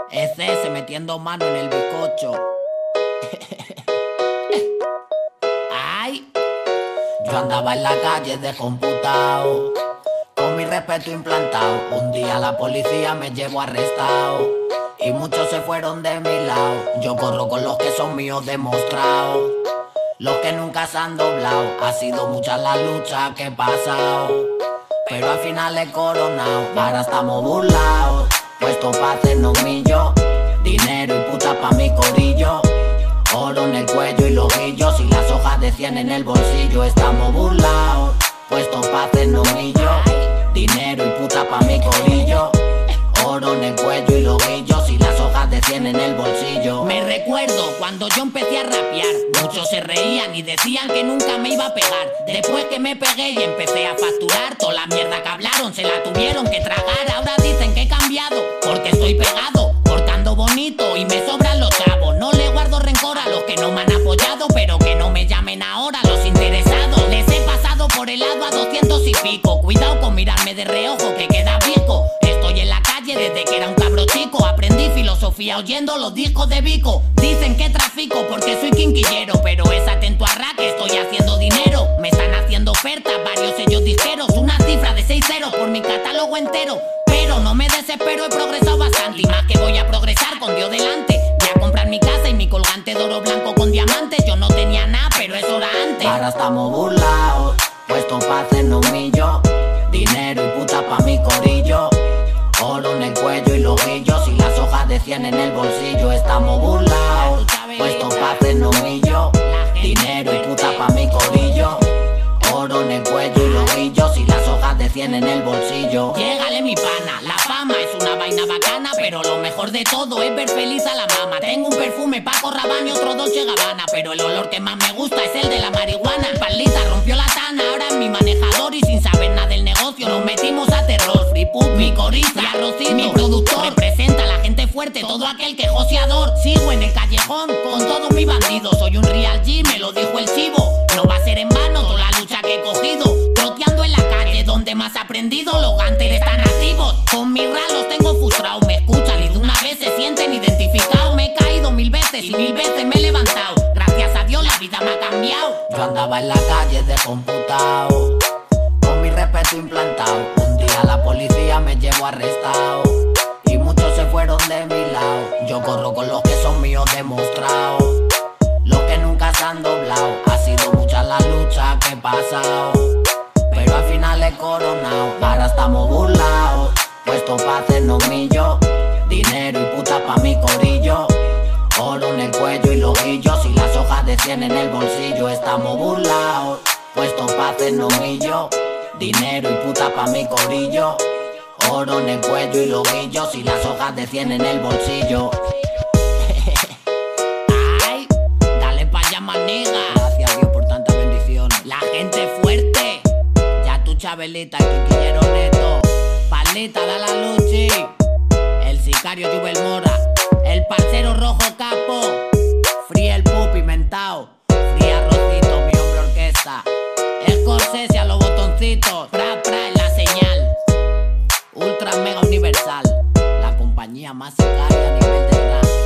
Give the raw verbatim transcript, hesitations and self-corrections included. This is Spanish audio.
Es ese metiendo mano en el bizcocho. Ay, yo andaba en la calle descomputado, con mi respeto implantado. Un día la policía me llevó arrestado y muchos se fueron de mi lado. Yo corro con los que son míos demostrados, los que nunca se han doblado. Ha sido mucha la lucha que he pasado, pero al final he coronado. Ahora estamos burlados, puestos pa' hacernos millo. Dinero y puta pa' mi corillo, oro en el cuello y los guillos, y las hojas de cien en el bolsillo. Estamos burlados, puestos pa' hacernos millo. Dinero y puta pa' mi corillo, oro en el cuello y los guillos, y las hojas de cien en el bolsillo. Me recuerdo cuando yo empecé a rapear, muchos se reían y decían que nunca me iba a pegar. Después que me pegué y empecé a facturar, toda la mierda que hablaron se la tuvieron que tragar. Ahora dicen que he cambiado porque estoy pegado, cortando bonito y me sobran los chavos. No le guardo rencor a los que no me han apoyado, pero que no me llamen ahora los interesados. Les he pasado por el lado a doscientos y pico. Cuidado con mirarme de reojo que queda viejo. Estoy en la calle desde que era un cabro chico. Aprendí filosofía oyendo los discos de Vico. Dicen que trafico porque soy quinquillero, pero es atento a ra que estoy haciendo dinero. Me están haciendo ofertas varios sellos disqueros, una cifra de seis ceros por mi catálogo entero. Pero no me desespero, he progresado bastante, y más que voy a progresar con Dios delante. Voy a comprar mi casa y mi colgante de oro blanco con diamantes. Yo no tenía nada, pero eso era antes. Ahora estamos burlados, puestos pa' hacernos millo. Dinero y puta pa' mi corillo, oro en el cuello y los guillos, y las hojas de cien en el bolsillo. Estamos burlados, puestos pa' hacernos millo. Dinero y puta pa' mi corillo, oro en el cuello y los guillos, y las hojas de cien en el bolsillo. Llégale mi pana, la fama es una vaina bacana, pero lo mejor de todo es ver feliz a la mama. Tengo un perfume Paco Rabanne y otro Dolce Gabbana, pero el olor que más me gusta es el de la marihuana. El palita rompió la tana, ahora es mi manejador, y sin saber nada del negocio nos metimos a terror. Free Pup, mi corista y Arrocito, mi productor, representa a la gente fuerte, todo aquel que es joseador. Sigo en el callejón con todos mis bandidos, soy un real G, me lo dijo el chivo. No va a ser en vano toda la lucha que he cogido, troteando en la calle donde más he aprendido. Los gánteres están activos, con mis ralos tengo frustrados. Me escuchan y de una vez se sienten identificados. Me he caído mil veces y mil veces me he levantado. Gracias a Dios la vida me ha cambiado. Yo andaba en la calle descomputado, con mi respeto implantado. Un día la policía me llevó arrestado y muchos se fueron de mi lado. Yo corro con los que son míos demostrados, los que nunca se han doblado. Ha sido mucha la lucha que he pasado, pero al final he coronado. Ahora estamos burlados, puestos pa' hacernos millo. Dinero y puta pa' mi corillo, oro en el cuello y los guillos, y las hojas de cien en el bolsillo. Estamos burlados, puestos pa' hacernos millo. Dinero y puta pa' mi corillo, oro en el cuello y los guillos, y las hojas de cien en el bolsillo. Ay, dale pa' allá, maniga. Gracias a Dios por tantas bendiciones. La gente fuerte, ya tu Chabelita, el quinquillero neto. Palita, da la luchi, el sicario Jubel Mora, el parcero rojo capo, Free el Pup pimentao, Free Arrocito, mi hombre orquesta, Scorsese a los botoncitos, fra fra en la señal, Ultra Mega Universal, la compañía más sicaria a nivel de rap.